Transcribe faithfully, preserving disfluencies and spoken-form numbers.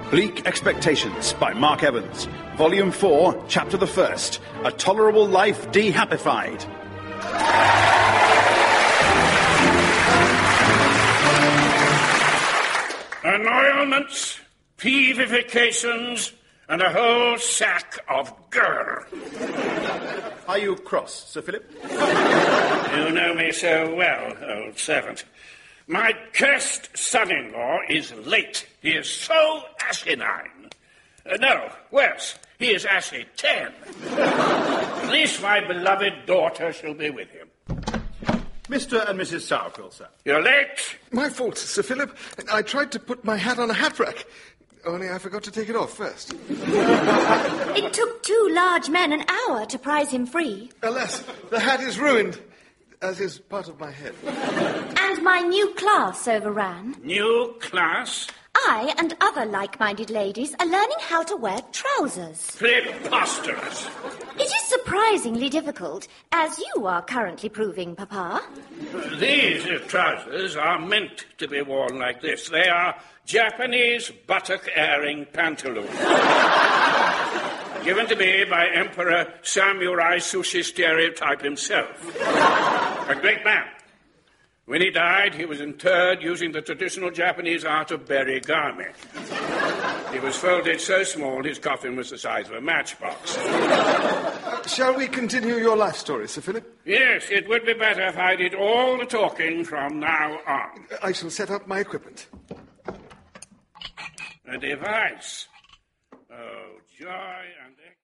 Bleak Expectations by Mark Evans. Volume four, Chapter the First. A Tolerable Life De-Happified. Annoyalments, peevifications, and a whole sack of grr. Are you cross, Sir Philip? You know me so well, old servant. My cursed son-in-law is late. He is so asinine. Uh, no, worse, he is ashy ten. At least my beloved daughter shall be with him. Mister and Missus Sourquill, sir. You're late. My fault, Sir Philip. I tried to put my hat on a hat rack, only I forgot to take it off first. It took two large men an hour to prize him free. Alas, the hat is ruined, as is part of my head. And my new class overran. New class? I and other like-minded ladies are learning how to wear trousers. Preposterous. It is surprisingly difficult, as you are currently proving, Papa. These uh, trousers are meant to be worn like this. They are Japanese buttock-airing pantaloons. Given to me by Emperor Samurai Sushi Stereotype himself. A great man. When he died, he was interred using the traditional Japanese art of berigami. He was folded so small his coffin was the size of a matchbox. Uh, shall we continue your life story, Sir Philip? Yes, it would be better if I did all the talking from now on. I shall set up my equipment. A device. Oh, joy and...